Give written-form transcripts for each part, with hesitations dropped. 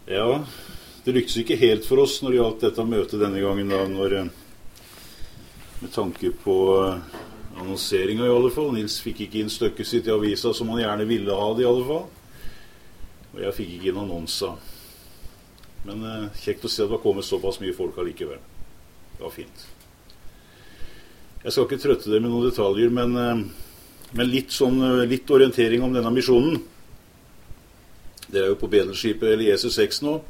Ja, det lyktes ikke helt for oss når det gjaldt dette møtet denne gangen, da, med tanke på annonseringa i alle fall. Nils fikk ikke inn stykket sitt i avisa som han gjerne ville ha det i alle fall. Og jeg fikk ikke inn annonser. Men kjekt å se at det var kommet såpass mye folk allikevel. Det var fint. Jeg skal ikke trøtte dere med noen detaljer, men litt orientering om denne misjonen. Det jo på bedelskipet Elieser 6 nå.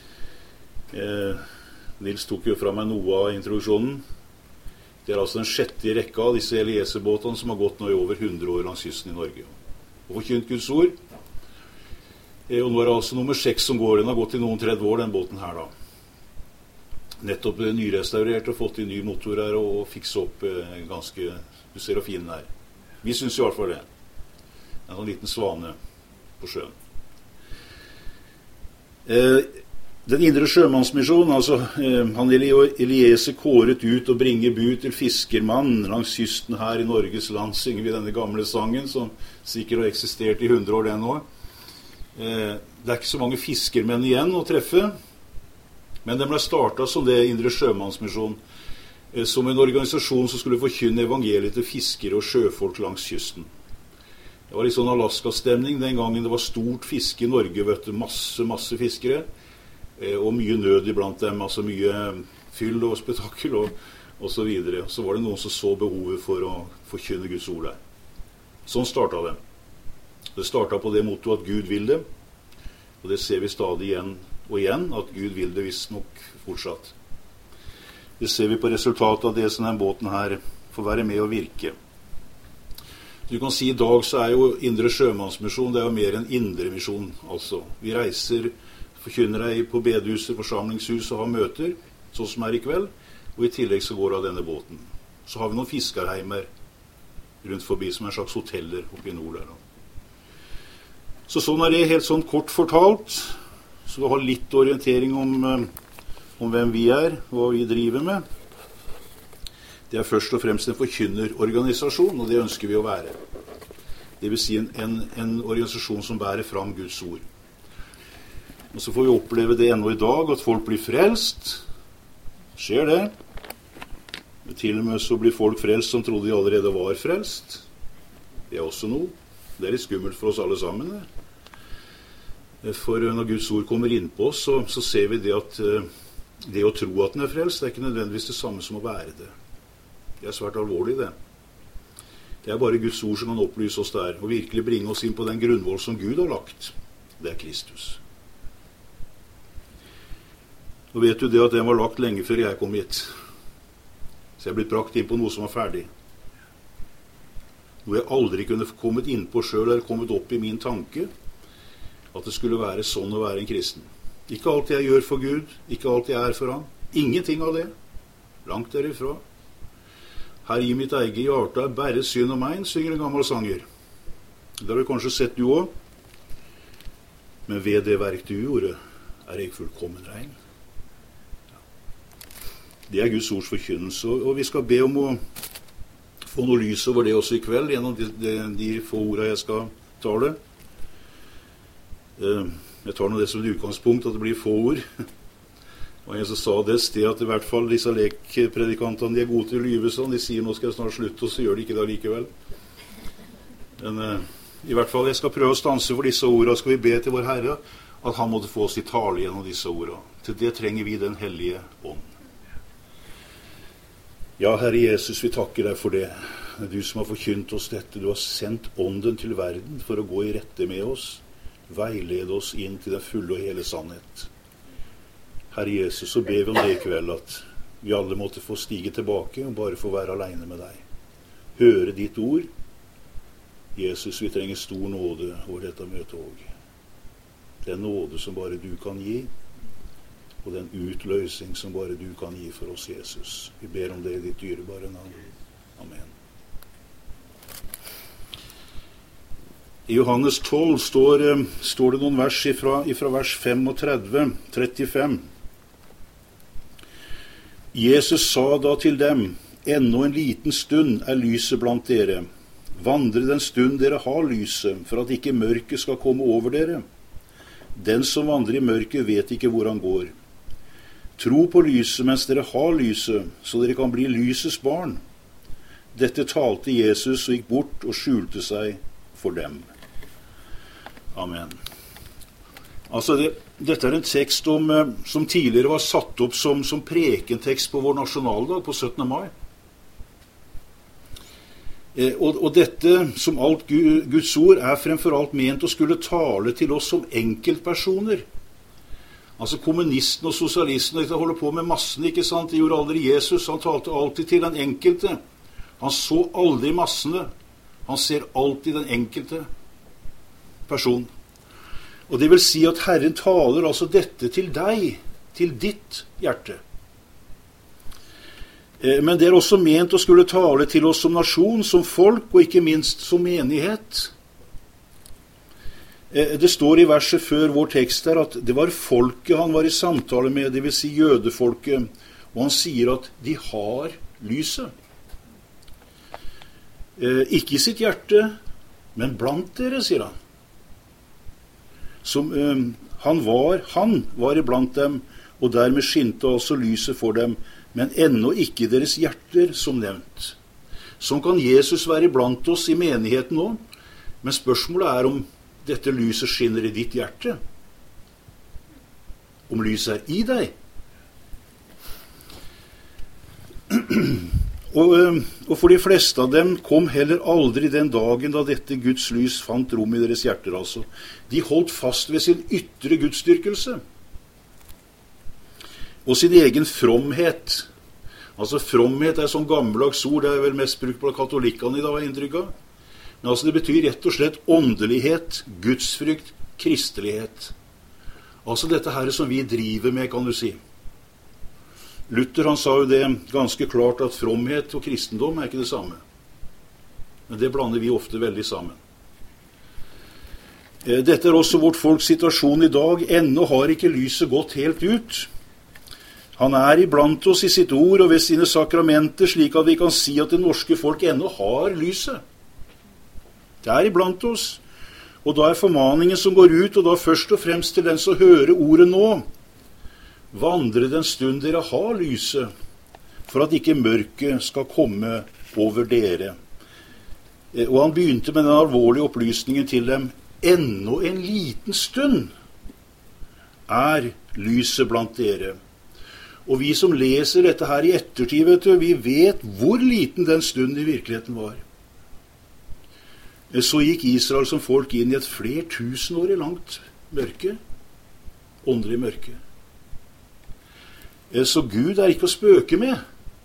Nils tok jo fra meg noe av introduksjonen. Det altså den 6. i rekka av disse Elieser-båtene som har gått nå i over 100 år langs kysten i Norge. Og forkynt Guds ord. Og nå det altså nummer 6 som går. Den har gått i noen 30 år, den båten her da. Nettopp nyrestaurert og fått i ny motor her og fikse opp ganske, du ser hvor fin den er. Vi synes i hvert fall det. En sånn liten svane på sjøen. Den indre sjømannsmisjon, altså han Elieser kåret ut og bringer bud til fiskermann langs kysten her i Norges land, synger vi denne gamle sangen som sikkert har eksistert i 100 år den nå. Det ikke så mange fiskermenn igjen å treffe, men den ble startet som det indre sjømannsmisjon, som en organisasjon som skulle forkynne evangeliet til fiskere og sjøfolk langs kysten. Det var litt sånn Alaska-stemning den gangen det var stort fiske i Norge, vet du, masse fiskere, og mye nød iblant dem, altså mye fyll og spetakkel og så videre. Så var det noen som så behovet for å forkynne Guds ord der. Sånn startet det. Det startet på det motto at Gud vil det, og det ser vi stadig igjen og igjen, at Gud vil det visst nok fortsatt. Det ser vi på resultatet av det som den båten her får være med å virke. Du kan si i dag så jo indre sjømannsmisjon, det jo mer en indre misjon, altså. Vi reiser, forkynner deg på bedehuset, forsamlingshus og har møter, sånn som i kveld, og i tillegg så går det av denne båten. Så har vi noen fiskerheimer rundt forbi som en slags hoteller oppe i nord der. Så sånn det helt sånn kort fortalt, så du har litt orientering om hvem vi hva vi driver med. Det først og fremst en forkynnerorganisasjon, og det ønsker vi å være. Det vil si en organisasjon som bærer fram Guds ord. Og så får vi oppleve det ennå i dag, at folk blir frelst. Skjer det? Til og med så blir folk frelst som trodde de allerede var frelst. Det også noe. Det litt skummelt for oss alle sammen. For når Guds ord kommer inn på oss, så ser vi det at det å tro at den frelst, det ikke nødvendigvis det samme som å være det. Det svært alvorlig, det. Det bare Guds ord som kan opplyse oss der, og virkelig bringe oss inn på den grunnvoll som Gud har lagt. Det Kristus. Og vet du det at den var lagt lenge før jeg kom hit. Så jeg blitt brakt inn på noe som var ferdig. Noe jeg aldri kunne kommet inn på selv, eller kommet opp i min tanke, at det skulle være sånn å være en kristen. Ikke alt jeg gjør for Gud, ikke alt jeg for han. Ingenting av det. Langt derifra. Her i mitt eget hjerte bare synd og mein, synger en gammel sanger. Det har du kanskje sett du også. Men ved det verk du gjorde, jeg fullkommen rein. Det Guds ords forkynnelse, og vi skal be om å få noe lys over det også i kveld, gjennom de få ordene jeg skal tale. Jeg tar nå det som utgangspunkt, at det blir få ord. Og en som sa det sted at i hvert fall disse lekpredikantene, de gode til å lyve sånn, de sier nå skal jeg snart slutte, og så gjør de ikke det likevel. Men i hvert fall jeg skal prøve å stanse for disse ordene, skal vi be til vår Herre, at han måtte få oss i tale gjennom disse ordene. Til det trenger vi den hellige ånd. Ja, Herre Jesus, vi takker deg for det. Det du som har forkynt oss dette, du har sendt ånden til verden for å gå i rette med oss, veilede oss inn til den fulle og hele sannhet. Herre Jesus, så ber vi om det i kveld, at vi alle måtte få stige tilbake og bare få være alene med deg. Høre ditt ord. Jesus, vi trenger stor nåde over dette møtet også. Den nåde som bare du kan gi, og den utløsning som bare du kan gi for oss, Jesus. Vi ber om det i ditt dyrebare navn. Amen. I Johannes 12 står det noen vers ifra vers 35. Jesus sa da til dem, ennå en liten stund lyset blant dere. Vandre den stund dere har lyset, for at ikke mørket skal komme over dere. Den som vandrer i mørket vet ikke hvor han går. Tro på lyset mens dere har lyset, så dere kan bli lysets barn. Dette talte Jesus og gikk bort og skjulte seg for dem. Amen. Altså dette en tekst som tidligere var satt opp som prekentekst på vår nasjonaldag på 17. mai. Og dette, som alt Guds ord, fremfor alt ment å skulle tale til oss som enkeltpersoner. Altså kommunistene og sosialistene holder på med massene, ikke sant? Det gjorde aldri Jesus, han talte alltid til den enkelte. Han så aldri massene, han ser alltid den enkelte person. Og det vil si at Herren taler altså dette til deg, til ditt hjerte. Men det også ment å skulle tale til oss som nasjon, som folk, og ikke minst som menighet. Det står i verset før vår tekst her at det var folket han var i samtale med, det vil si jødefolket, og han sier at de har lyset. Ikke i sitt hjerte, men blant dere, sier han. Han var iblant dem, og dermed skinte også lyset for dem, men ennå ikke i deres hjerter, som nevnt. Sånn kan Jesus være iblant oss i menigheten nå, men spørsmålet om dette lyset skinner i ditt hjerte. Om lyset i deg. Og for de fleste av dem kom heller aldri den dagen da dette Guds lys fant rom i deres hjerter, altså. De holdt fast ved sin ytre gudsdyrkelse. Og sin egen fromhet. Altså fromhet sånn gammeldags ord, det vel mest brukt på katolikkene i dag, inntrykk av. Men altså det betyr rett og slett åndelighet, gudsfrykt, kristelighet. Altså dette her som vi driver med, kan du si. Luther han sa jo det ganske klart at fromhet og kristendom ikke det samme. Men det blander vi ofte veldig sammen. Dette også vårt folks situasjon i dag. Ennå har ikke lyset gått helt ut. Han iblant oss i sitt ord og ved sine sakramenter, slik at vi kan si at det norske folk ennå har lyset. Det iblant oss. Og da formaningen som går ut, og da først og fremst til den som hører ordet nå. Vandre den stund dere har lyset, for at ikke mørket skal komme over dere. Og han begynte med den alvorlige opplysningen til dem. Ennå en liten stund lyset blant dere. Og vi som leser dette her i ettertid, vi vet hvor liten den stunden i virkeligheten var. Så gikk Israel som folk inn i et flertusenårig langt mørke, åndelig mørke. Så Gud ikke å spøke med.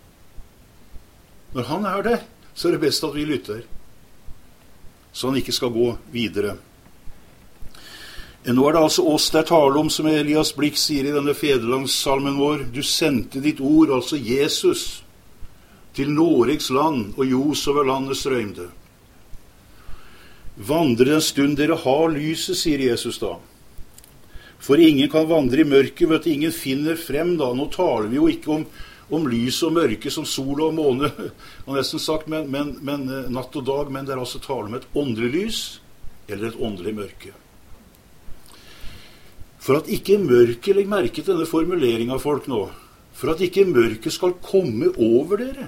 Når han der, så det best at vi lytter, så han ikke skal gå videre. Nå det altså oss der taler om, som Elias Blikk sier i denne fedrelandssalmen vår. Du sendte ditt ord, altså Jesus, til Noregs land, og ljos over landet strømde. Vandre en stund dere har lyset, sier Jesus da. For ingen kan vandre i mørket, vet du, ingen finner frem da. Nå taler vi jo ikke om lys og mørke som sol og måne, og nesten sagt, men natt og dag, men det altså tale om et åndelig lys, eller et åndelig mørke. For at ikke mørket, legg merke til denne formuleringen av folk nå, for at ikke mørket skal komme over dere.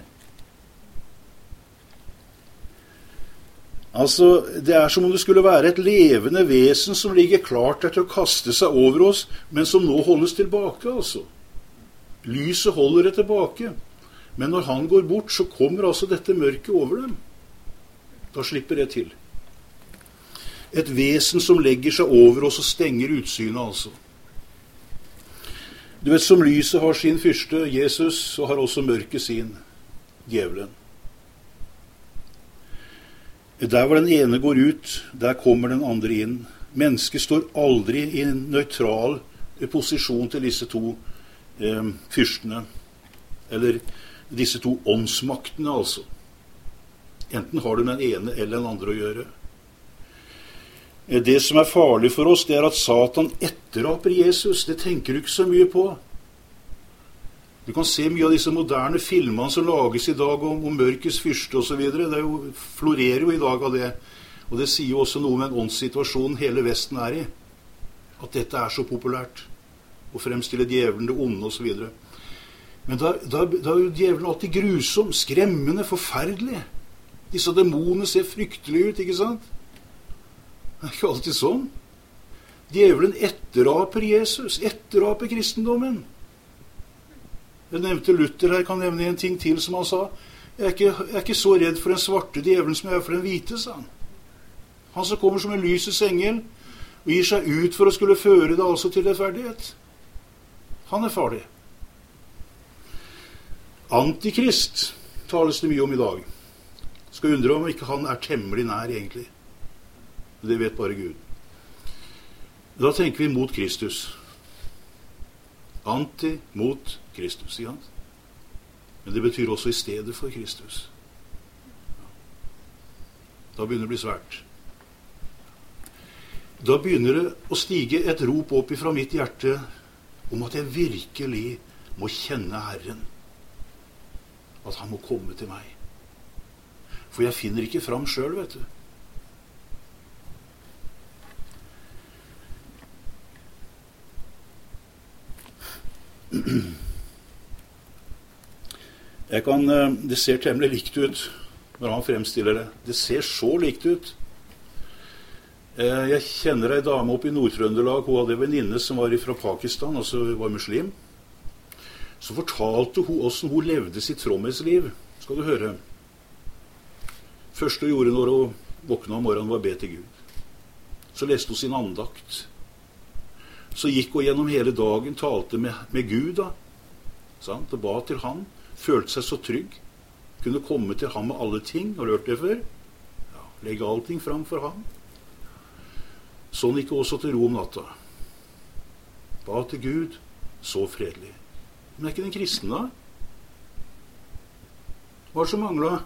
Altså, det som om det skulle være et levende vesen som ligger klart til å kaste seg over oss, men som nå holdes tilbake, altså. Lyset holder det tilbake, men når han går bort, så kommer altså dette mørket over dem. Da slipper det til. Et vesen som legger seg over oss og stenger utsynet, altså. Du vet, som lyset har sin fyrste, Jesus, så har også mørket sin, djevelen. Der hvor den ene går ut, der kommer den andre inn. Mennesket står aldri i en nøytral posisjon til disse to fyrstene, eller disse to åndsmaktene, altså. Enten har du den ene eller den andre å gjøre. Det som farlig for oss, det at Satan etteraper Jesus. Det tenker du ikke så mye på. Du kan se mye av disse moderne filmene som lages i dag om mørkets fyrste og så videre. Det florerer jo i dag av det. Og det sier jo også noe om en åndssituasjon hele Vesten i. at dette er så populært, å fremstille djevelen det onde og så videre. Men da er jo djevelen alltid grusom, skremmende, forferdelig. Disse demonene ser fryktelige ut, ikke sant? Det er ikke alltid sånn. Djevelen etteraper Jesus, etteraper kristendommen. Jeg nevnte Luther her, kan nevne en ting til som han sa. Jeg er ikke så redd for den svarte djevelen som jeg er for den hvite, sa han. Han som kommer som en lysets engel, og gir seg ut for å skulle føre det altså til rettferdighet. Han er farlig. Antikrist tales det mye om i dag. Skal undre om ikke han er temmelig nær egentlig. Det vet bare Gud. Da tenker vi mot Kristus. Anti mot Kristus, sier han. Men det betyr også i stedet for Kristus. Da begynner det å bli svært. Da begynner det å stige et rop opp ifra mitt hjerte om at jeg virkelig må kjenne Herren. At han må komme til meg. For jeg finner ikke fram selv, vet du. Det ser temmelig likt ut når han fremstiller det. Det ser så likt ut. Jeg kjenner ei dame oppe i Nord-Trøndelag. Hun hadde en venninne som var fra Pakistan, altså var muslim. Så fortalte hun hvordan hun levde sitt fromhetsliv. Skal du høre. Første hun gjorde når hun våkna om morgenen, var å be til Gud. Så leste hun sin andakt. Så gikk hun gjennom hele dagen, talte med Gud da. Sant? Og ba til han. Følte seg så trygg. Kunne komme til ham med alle ting. Har du hørt det før? Ja, legge allting fram for ham. Sånn gikk hun også til ro om natta. Ba til Gud, så fredelig. Men er ikke den kristne da? Hva er det som manglet?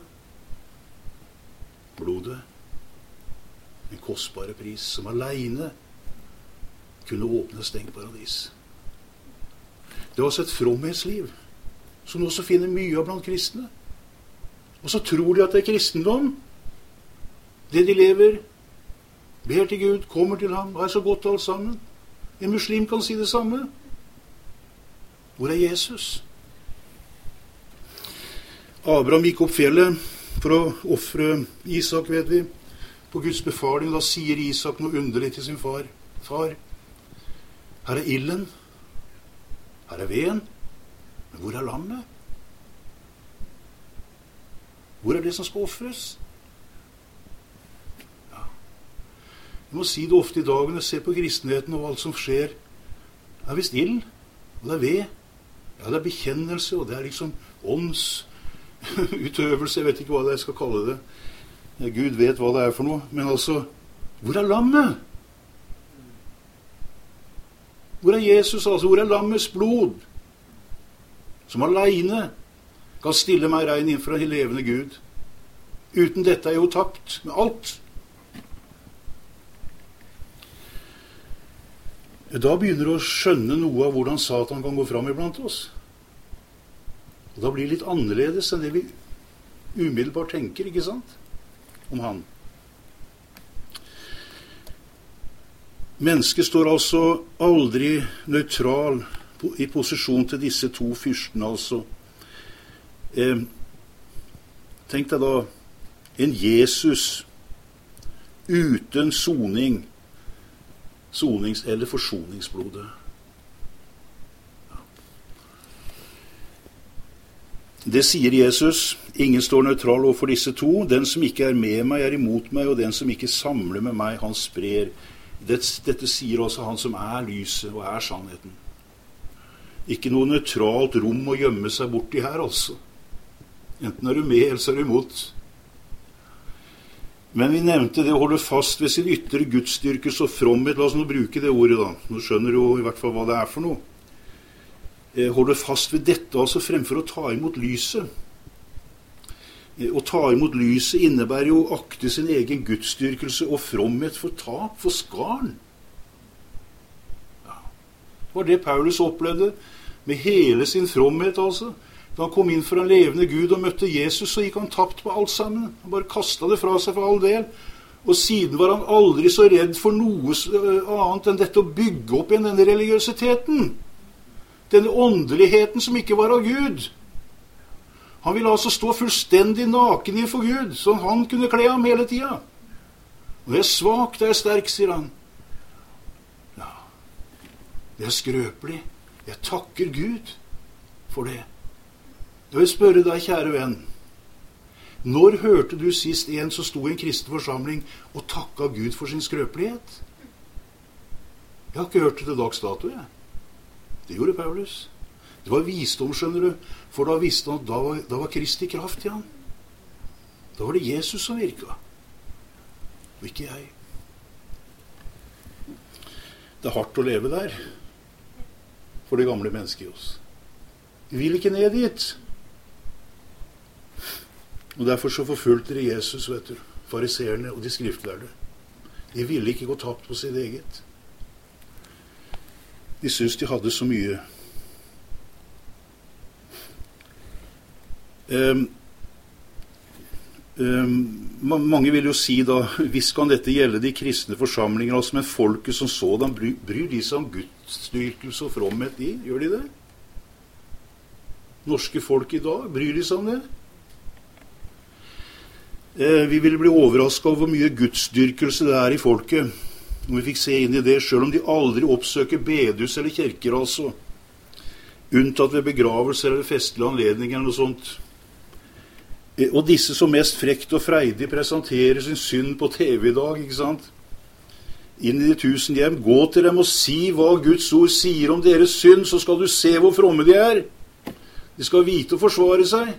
Blodet. En kostbare pris som alene kunne åpne stengt paradis. Det var altså et fromhetsliv som også finner mye av blant kristne. Og så tror de at det er kristendom. Det de lever, ber til Gud, kommer til ham, og er så godt alt sammen. En muslim kan si det samme. Hvor er Jesus? Abraham gikk opp fjellet for å offre Isak, vet vi. På Guds befaling, da sier Isak noe underlig til sin far. Far, her er ilden, her er veden, men hvor er lammet? Hvor er det som skal offres? Ja. Jeg må si det ofte i dag når jeg ser på kristenheten og alt som skjer. Det er visst ild, og det er ved. Ja, det er bekjennelse, og det er liksom åndsutøvelse. Jeg vet ikke hva jeg skal kalle det. Gud vet hva det er for noe. Men altså, hvor er lammet? Hvor er Jesus, altså? Hvor er lammets blod? Som alene kan stille meg rein innenfor en levende Gud. Uten dette er jeg jo tapt med alt. Da begynner du å skjønne noe av hvordan Satan kan gå fram iblant oss. Og da blir det litt annerledes enn det vi umiddelbart tenker, ikke sant? Om han. Mennesket står altså aldri nøytral i posisjon til disse to fyrstene, altså. Tenk deg da en Jesus uten soning, eller forsoningsblodet. Ja. Det sier Jesus. Ingen står nøytral overfor disse to. Den som ikke er med meg, er imot meg, og den som ikke samler med meg, han sprer. Dette sier også han som er lyset og er sannheten. Ikke noe nøytralt rom å gjemme seg borti her, altså. Enten er du med, eller så er du imot. Men vi nevnte det å holde fast ved sin ytre gudsstyrkelse og fromhet. La oss nå bruke det ordet da. Nå skjønner du jo i hvert fall hva det er for noe. Holde fast ved dette, altså fremfor å ta imot lyset. Å ta imot lyset innebærer jo å akte sin egen gudsstyrkelse og fromhet for tap, for skarn. Ja. Det var det Paulus opplevde med hele sin fromhet, altså. Da han kom inn for en levende Gud og møtte Jesus, så gikk han tapt på alt sammen. Han bare kastet det fra seg for all del. Og siden var han aldri så redd for noe annet enn dette å bygge opp igjen denne religiøsiteten. Denne åndeligheten som ikke var av Gud. Han ville altså stå fullstendig naken innenfor Gud, så han kunne kle ham hele tida. Når jeg er svak, det er sterk, sier han. Ja, det er skrøpelig. Jeg takker Gud for det. Jeg vil spørre deg, kjære venn. Når hørte du sist en som sto i en kristen forsamling og takka Gud for sin skrøpelighet? Jeg har ikke hørt det til dags dato, jeg. Det gjorde Paulus. Det var visdom, skjønner du, for da visste han at da var Kristi kraft i han. Da var det Jesus som virka, og ikke jeg. Det er hardt å leve der for det gamle mennesket i oss. Vi vil ikke ned dit. Og derfor så forfulgte de Jesus, vet du, fariseerne og de skriftlærde. De ville ikke gå tapt på sitt eget. De syntes de hadde så mye. Mange vil jo si da, hvis kan dette gjelde de kristne forsamlinger, altså, men folket som sådan, bryr de seg om gudsdyrkelse og fromhet i? Gjør de det? Norske folk i dag, bryr de seg om det? Vi ville bli overrasket over hvor mye gudsdyrkelse det er i folket, når vi fikk se inn i det, selv om de aldri oppsøker bedehus eller kirker, altså. Unntatt ved begravelser eller festlige anledninger eller noe sånt. Og disse som mest frekt og freidig presenterer sin synd på TV i dag, ikke sant? Inn i de 1000 hjem, gå til dem og si hva Guds ord sier om deres synd, så skal du se hvor fromme de er. De skal vite å forsvare seg.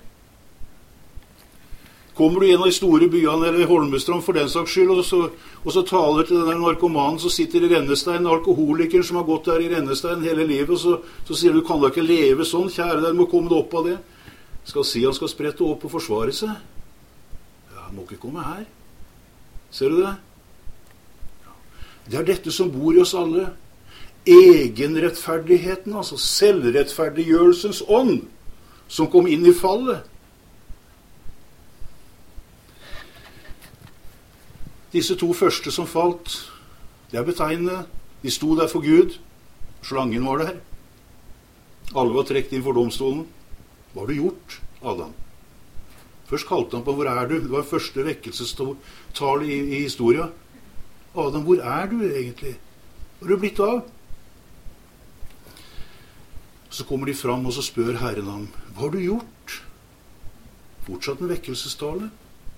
Kommer du inn i store byene eller Holmestrand for den saks skyld, og så taler til den narkomanen som sitter i rennestein, alkoholikeren som har gått der i rennestein hele livet, og så sier du, kan da ikke leve sånn, kjære deg, du må komme deg opp av det. Skal si han skal sprette opp og forsvare seg. Ja, han må ikke komme her. Ser du det? Det er dette som bor i oss alle. Egenrettferdigheten, altså selvrettferdiggjørelsens ånd, som kom inn i fallet. Disse to første som falt, det er betegnende. De sto der for Gud. Slangen var der. Alle var trekt inn for domstolen. Hva har du gjort, Adam? Først kalte han på, hvor er du? Det var første vekkelsestale i historien. Adam, hvor er du egentlig? Hvor har du blitt av? Så kommer de fram, og så spør Herren ham, hva har du gjort? Fortsatt en vekkelsestale.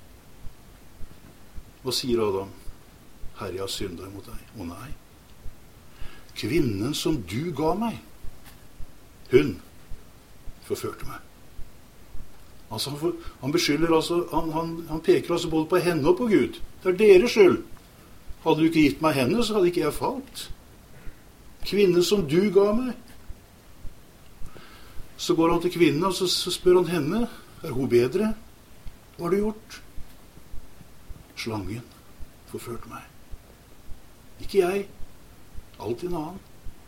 Hva sier Adam? Herre, jeg har syndet mot deg. Å nei. Kvinnen som du ga meg, hun forførte meg. Altså, han beskylder, altså, han peker altså både på henne og på Gud. Det er deres skyld. Hadde du ikke gitt meg henne, så hadde ikke jeg falt. Kvinnen som du ga meg. Så går han til kvinnen, og så spør han henne, er hun bedre? Hva har du gjort? Slangen forførte meg. Ikke jeg. Alltid en annen.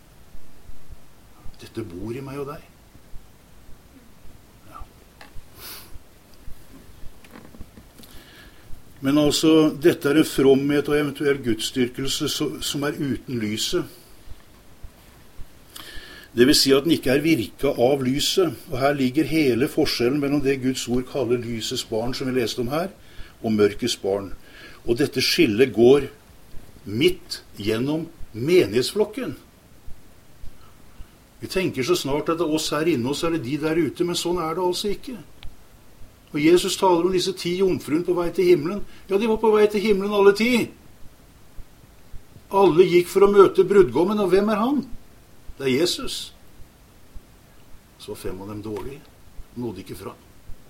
Dette bor i meg og deg. Ja. Men altså, dette er en fromhet og eventuell gudsdyrkelse som er uten lyset. Det vil si at den ikke er virka av lyset. Og her ligger hele forskjellen mellom det Guds ord kaller lysets barn, som vi leste om her, og mørkets barn. Og dette skillet går midt gjennom menighetsflokken. Vi tenker så snart at det er oss her inne, og så er det de der ute, men sånn er det altså ikke. Og Jesus taler om disse 10 jomfruene på vei til himmelen. Ja, de var på vei til himmelen alle 10. Alle gikk for å møte brudgommen, og hvem er han? Det er Jesus. Så 5 av dem dårlige, nådde ikke fra.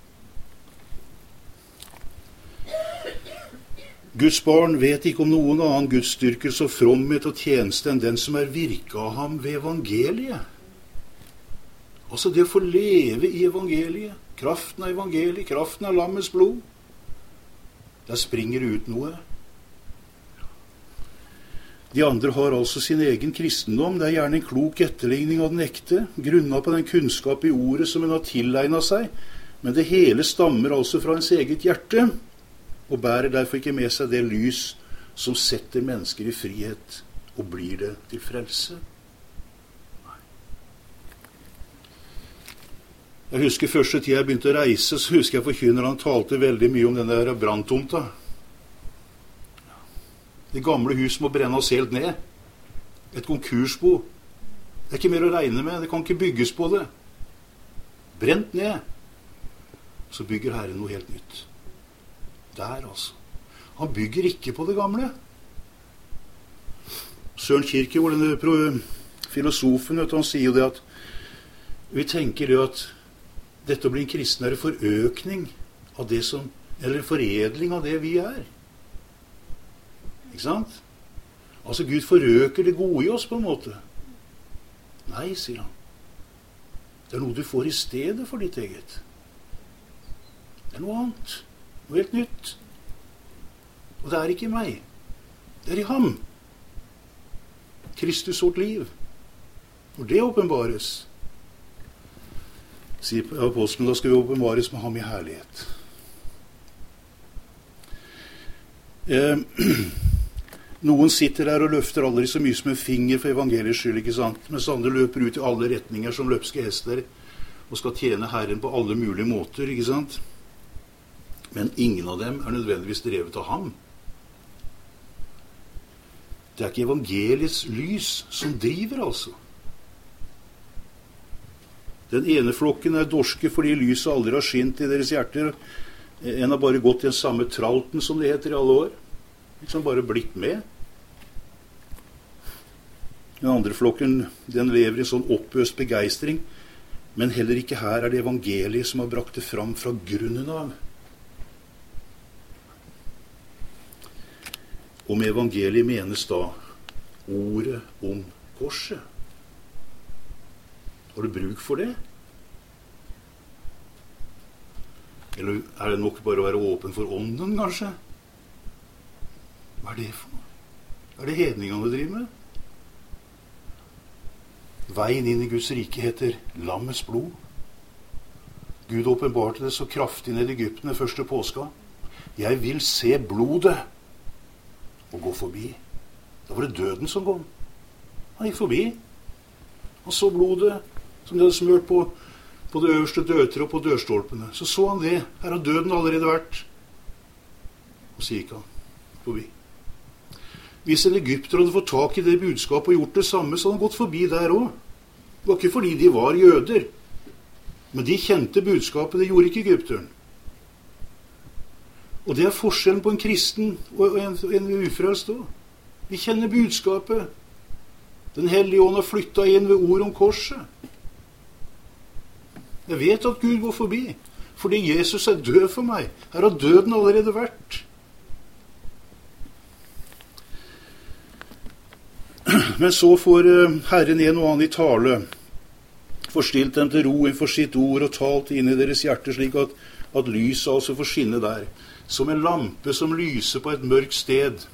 Guds barn vet ikke om noen annen gudsdyrkelse og fromhet og tjeneste enn den som er virka av ham ved evangeliet. Altså det å få leve i evangeliet, kraften av evangeliet, kraften av lammets blod. Der springer ut noe. De andre har altså sin egen kristendom. Det er gjerne en klok etterligning av den ekte, grunnet på den kunnskap i ordet som en har tilegnet seg, men det hele stammer altså fra ens eget hjerte, og bærer derfor ikke med seg det lys som setter mennesker i frihet, og blir det til frelse. Jeg husker første tid jeg begynte å reise, så husker jeg forkynneren talte veldig mye om denne branntomta. Det gamle hus må brennes helt ned. Et konkursbo. Det er ikke mer å regne med. Det kan ikke bygges på det. Brent ned. Så bygger Herren noe helt nytt. Der altså. Han bygger ikke på det gamle. Søren Kierkegaard, denne filosofen, han sier jo det at vi tenker jo at dette å bli en kristen er en forøkning av det som, eller en foredling av det vi er. Ikke sant? Altså Gud forøker det gode i oss på en måte. Nei, sier han. Det er noe du får i stedet for ditt eget. Det er noe annet. Noe helt nytt. Og det er ikke i meg. Det er i ham. Kristus vårt liv. Når det åpenbares, sier apostelen, da skal vi åpenbares med ham i herlighet. Noen sitter der og løfter aldri så mye som en finger for evangeliets skyld, ikke sant? Mens andre løper ut i alle retninger som løpske hester og skal tjene Herren på alle mulige måter, ikke sant? Men ingen av dem er nødvendigvis drevet av ham. Det er ikke evangeliets lys som driver, altså. Den ene flokken er dorske fordi lyset aldri har skint i deres hjerter. En har bare gått i den samme tralten, som det heter, i alle år. Liksom bare blitt med. Den andre flokken, den lever i sånn oppøst begeistring, men heller ikke her er det evangeliet som har brakt det fram fra grunnen av. Og med evangeliet menes da ordet om korset. Har du bruk for det? Eller er det nok bare å være åpen for ånden, kanskje? Hva er det for noe? Er det hedningene du driver med? Veien inn i Guds rike heter lammets blod. Gud åpenbarte det så kraftig ned i Egypten den første påska. Jeg vil se blodet og gå forbi. Da var det døden som kom. Han gikk forbi. Han så blodet som de hadde smørt på det øverste dørtreet og på dørstolpene. Så han det. Her har døden allerede vært. Og så gikk han forbi. Hvis en egypter hadde fått tak i det budskapet og gjort det samme, så hadde han gått forbi der også. Det var ikke fordi de var jøder. Men de kjente budskapet, det gjorde ikke egypteren. Og det er forskjellen på en kristen og en ufrelst også. Vi kjenner budskapet. Den hellige ånd har flyttet inn ved ord om korset. Jeg vet at Gud går forbi, fordi Jesus er død for meg. Her har døden allerede vært. Men så får Herren en og annen i tale, forstilt dem til ro innenfor sitt ord og talt inn i deres hjerte, slik at lyset altså får skinne der, som en lampe som lyser på et mørkt sted,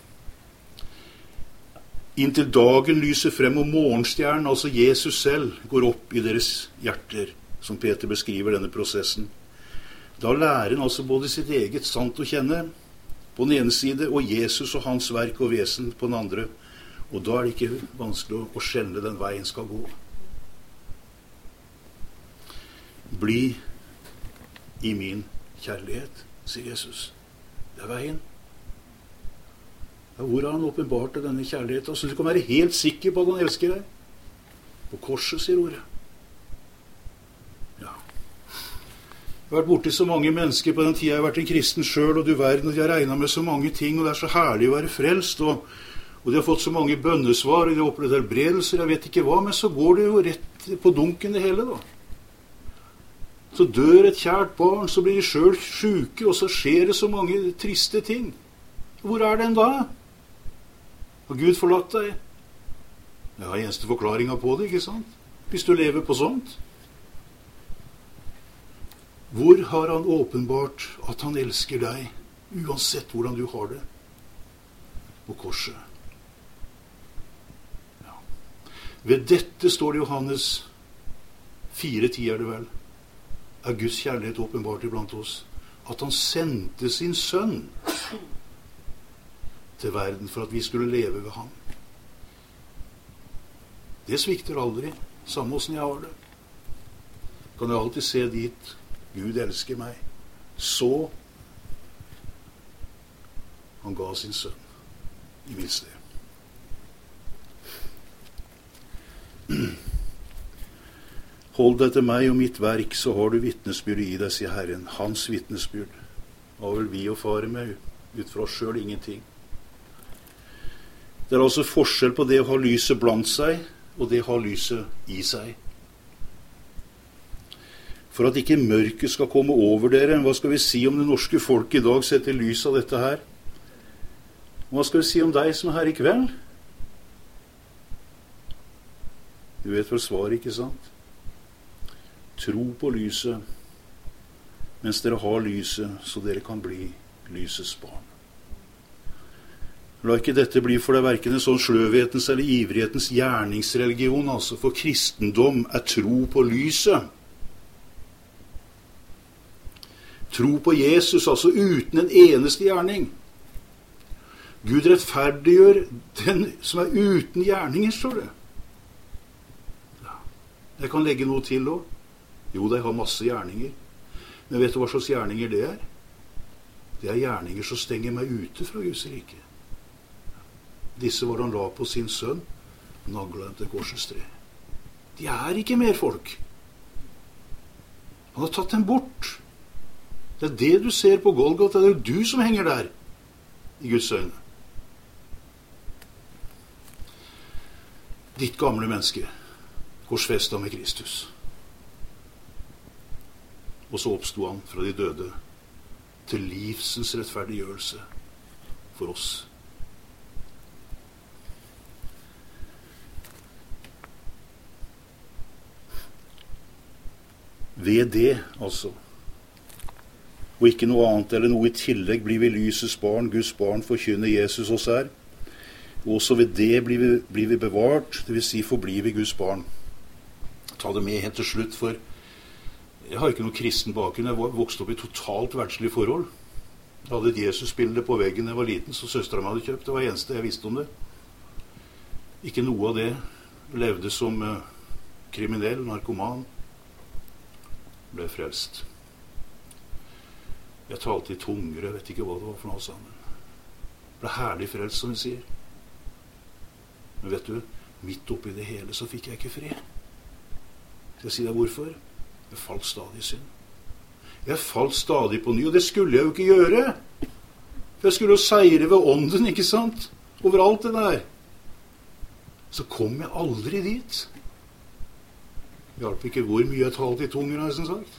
inntil dagen lyser frem og morgenstjernen, altså Jesus selv, går opp i deres hjerter, som Peter beskriver denne prosessen. Da lærer han altså både sitt eget sant å kjenne, på den ene side, og Jesus og hans verk og vesen på den andre. Og da er det ikke vanskelig å skjønne den veien skal gå. Bli i min kjærlighet, sier Jesus. Det er veien. Ja, hvor har han åpenbart denne kjærligheten? Altså, du kan være helt sikker på at han elsker deg. På korset, sier ordet. Ja. Jeg har vært borti så mange mennesker på den tiden jeg har vært en kristen selv, og du verden, og de har regnet med så mange ting, og det er så herlig å være frelst, og de har fått så mange bønnesvar, og de har opplevd helbredelser, jeg vet ikke hva, men så går det jo rett på dunken det hele da. Så dør et kjært barn, så blir de selv syke, og så skjer det så mange triste ting. Hvor er den da? Har Gud forlatt deg? Jeg har eneste forklaringa på det, ikke sant? Hvis du lever på sånt. Hvor har han åpenbart at han elsker deg, uansett hvordan du har det? På korset. Ved dette står det Johannes 4:10 er det vel, er Guds kjærlighet åpenbart iblant oss, at han sendte sin sønn til verden for at vi skulle leve ved ham. Det svikter aldri, samme hvordan jeg har det. Kan jeg alltid se dit, Gud elsker meg. Så han ga sin sønn i mitt sted. Hold deg til meg og mitt verk, så har du vitnesbyrd i deg, sier Herren. Hans vitnesbyrd. Hva vil vi å fare med? Ut fra oss selv ingenting. Det er altså forskjell på det å ha lyset blant seg, og det å ha lyset i seg. For at ikke mørket skal komme over dere, hva skal vi si om det norske folk i dag setter lys av dette her? Hva skal vi si om deg som er her i kveld? Du vet vel svaret, ikke sant? Tro på lyset, mens dere har lyset, så dere kan bli lysets barn. La ikke dette bli for deg hverken en sånn sløvhetens eller ivrighetens gjerningsreligion, altså, for kristendom er tro på lyset. Tro på Jesus, altså uten en eneste gjerning. Gud rettferdiggjør den som er uten gjerninger, står det. Jeg kan legge noe til også. Jo, de har masse gjerninger. Men vet du hva slags gjerninger det er? Det er gjerninger som stenger meg ute fra Guds rike. Disse var han la på sin sønn, naglet til korsets tre. De er ikke mer folk. Han har tatt dem bort. Det er det du ser på Golgata. Det er jo du som henger der, i Guds øyne. Ditt gamle menneske, korsfestet med Kristus. Og så oppstod han fra de døde til livsens rettferdiggjørelse for oss. Ved det, altså, og ikke noe annet eller noe i tillegg, blir vi lysets barn, Guds barn, forkynner Jesus oss her. Og også ved det blir vi bevart, det vil si forblir vi Guds barn. Ta det med helt til slutt, for jeg har ikke noe kristen bakgrunn. Jeg vokste opp i totalt verdslige forhold. Jeg hadde et Jesus-bilde på veggen da jeg var liten, så søsteren hadde kjøpt. Det var det eneste jeg visste om det. Ikke noe av det. Levde som kriminell, narkoman. Ble frelst. Jeg talte i tunger, jeg vet ikke hva det var for noe sammen. Ble herlig frelst, som vi sier. Men vet du, midt oppi det hele så fikk jeg ikke fred. Skal jeg si deg hvorfor? Jeg falt stadig i synd. Jeg falt stadig på ny, og det skulle jeg jo ikke gjøre. For jeg skulle jo seire ved ånden, ikke sant? Over alt det der. Så kom jeg aldri dit. Det hjalp ikke hvor mye jeg talte i tunger, har jeg sagt.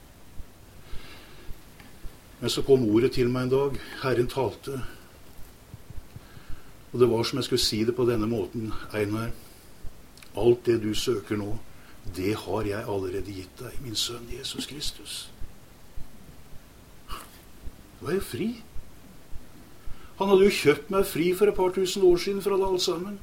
Men så kom ordet til meg en dag. Herren talte. Og det var som jeg skulle si det på denne måten, Einar. Alt det du søker nå, det har jeg allerede gitt deg, min sønn Jesus Kristus. Du er jo fri. Han hadde jo kjøpt meg fri for et par tusen år siden fra det alt sammen.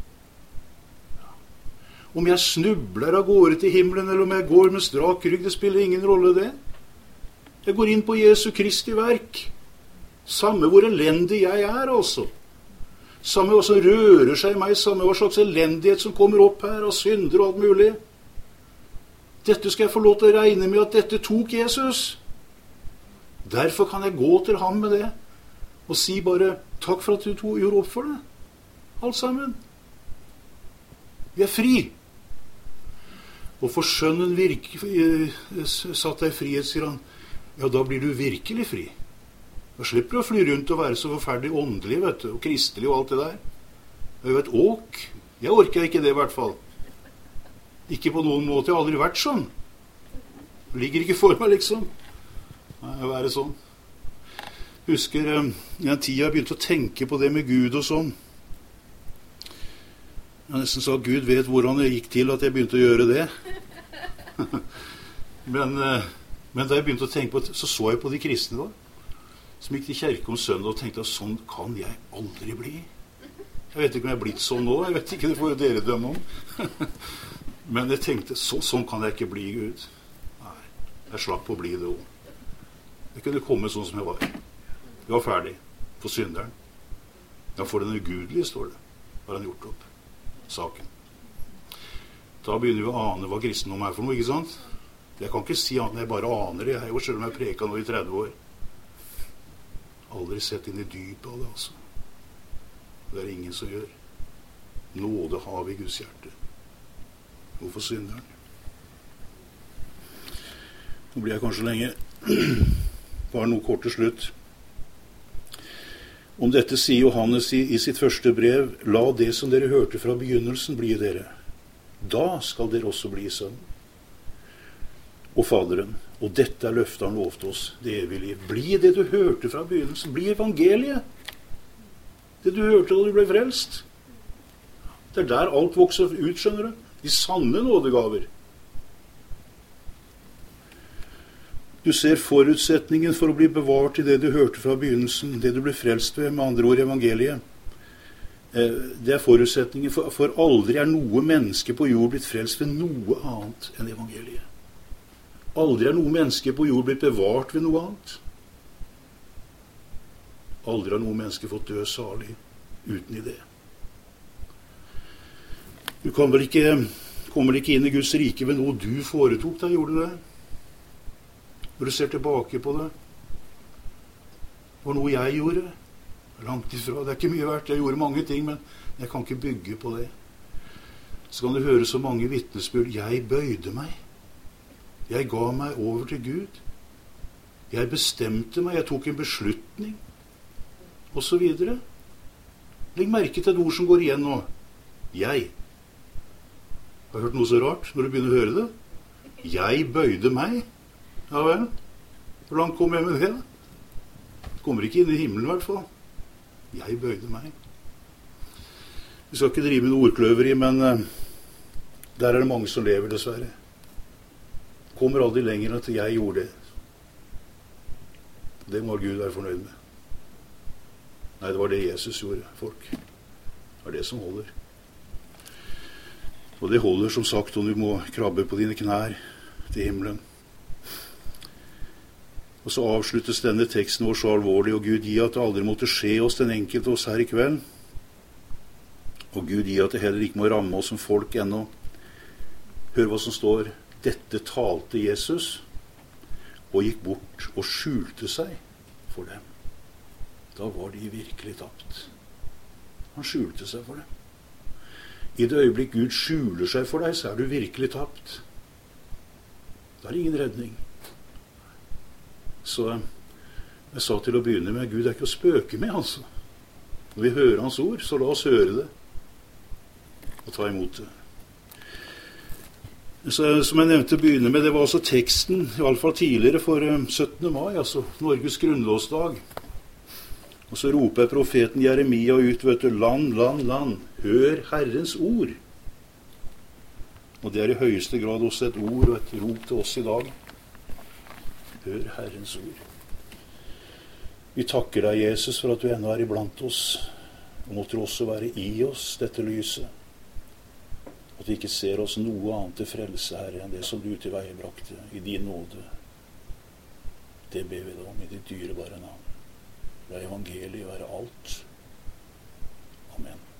Om jeg snubler av gårde til himmelen, eller om jeg går med strak rygg, det spiller ingen rolle det. Jeg går inn på Jesu Kristi verk. Samme hvor elendig jeg er, altså. Samme hva som rører seg i meg, samme hva slags elendighet som kommer opp her, og synder og alt mulig. Dette skal jeg få lov til å regne med at dette tok Jesus. Derfor kan jeg gå til ham med det, og si bare, takk for at du gjorde opp for det. Alt sammen. Vi er fri. Og for sønnen satt deg i frihet, sier han, ja, da blir du virkelig fri. Da slipper du å fly rundt og være så forferdelig åndelig, vet du, og kristelig og alt det der. Det er jo et åk. Jeg orker ikke det i hvert fall. Ikke på noen måte. Jeg har aldri vært sånn. Det ligger ikke for meg, liksom. Nei, å være sånn. Husker i en tid jeg begynte å tenke på det med Gud og sånn. Jeg nesten sa at Gud vet hvordan det gikk til at jeg begynte å gjøre det. Men da jeg begynte å tenke på det, så jeg på de kristne da, som gikk til kirke om søndag og tenkte at sånn kan jeg aldri bli. Jeg vet ikke om jeg er blitt sånn nå. Jeg vet ikke, det får jo dere dømme om. Men jeg tenkte, sånn kan jeg ikke bli, Gud. Nei, jeg slapp å bli det også. Jeg kunne komme sånn som jeg var. Jeg var ferdig for synderen. Ja, for den ugudelige, står det, har han gjort opp saken. Da begynner vi å ane hva kristendom er for noe, ikke sant? Jeg kan ikke si annet enn jeg bare aner det, jeg, selv om jeg preket nå i 30 år. Aldri sett inn i dypet av det, altså. Det er ingen som gjør. Nåde har vi i Guds hjerte. Hvorfor synderen? Nå blir jeg kanskje lenge. Bare noe kort til slutt. Om dette sier Johannes i sitt første brev: la det som dere hørte fra begynnelsen bli dere. Da skal dere også bli sønn. Og Faderen. Og dette er løftet han lovte oss, det evige liv. Bli det du hørte fra begynnelsen. Bli evangeliet. Det du hørte da du ble frelst. Det er der alt vokser ut, skjønner du. De sanne nådegaver. Du ser forutsetningen for å bli bevart i det du hørte fra begynnelsen, det du ble frelst ved, med andre ord evangeliet. Det er forutsetningen, for aldri er noe menneske på jord blitt frelst ved noe annet enn evangeliet. Aldri er noe menneske på jord blitt bevart ved noe annet. Aldri har noe menneske fått dø salig uten i det. Du kommer vel ikke inn i Guds rike ved noe du foretok deg, gjorde du det? Når du ser tilbake på det. Det var noe jeg gjorde. Langt ifra. Det er ikke mye verdt. Jeg gjorde mange ting, men jeg kan ikke bygge på det. Så kan du høre så mange vitnesbyrd. Jeg bøyde meg. Jeg ga meg over til Gud. Jeg bestemte meg. Jeg tok en beslutning. Og så videre. Legg merke til et ord som går igjen nå. Jeg. Har du hørt noe så rart når du begynner å høre det? Jeg bøyde meg. Ja vel. Hvor langt kom jeg med det? Det kommer ikke inn i himmelen i hvert fall. Jeg bøyde meg. Vi skal ikke drive med noe ordkløveri, men der er det mange som lever, dessverre. Kommer aldri lenger enn at jeg gjorde det. Det må Gud være fornøyd med. Nei, det var det Jesus gjorde, folk. Det er det som holder. Og det holder, som sagt, om du må krabbe på dine knær til himmelen. Og så avsluttes denne teksten vår så alvorlig, og Gud gi at det aldri måtte skje oss den enkelte oss her i kveld. Og Gud gi at det heller ikke må ramme oss som folk ennå. Hør hva som står. Dette talte Jesus, og gikk bort og skjulte seg for dem. Da var de virkelig tapt. Han skjulte seg for dem. I det øyeblikk Gud skjuler seg for deg, så er du virkelig tapt. Da er det ingen redning. Så jeg sa til å begynne med, Gud er ikke å spøke med, altså. Når vi hører hans ord, så la oss høre det og ta imot det. Så, som jeg nevnte å begynne med, det var altså teksten, i alle fall tidligere, for 17. mai, altså Norges grunnlovsdag. Og så roper profeten Jeremia ut, vet du, land, land, land, hør Herrens ord. Og det er i høyeste grad også et ord og et rop til oss i dag. Hør Herrens ord. Vi takker deg, Jesus, for at du ennå er iblant oss, og måtte du også være i oss, dette lyset. At vi ikke ser oss noe annet til frelse, Herre, enn det som du tilveiebrakte i din nåde. Det ber vi deg om i ditt dyrebare navn. La evangeliet være alt. Amen.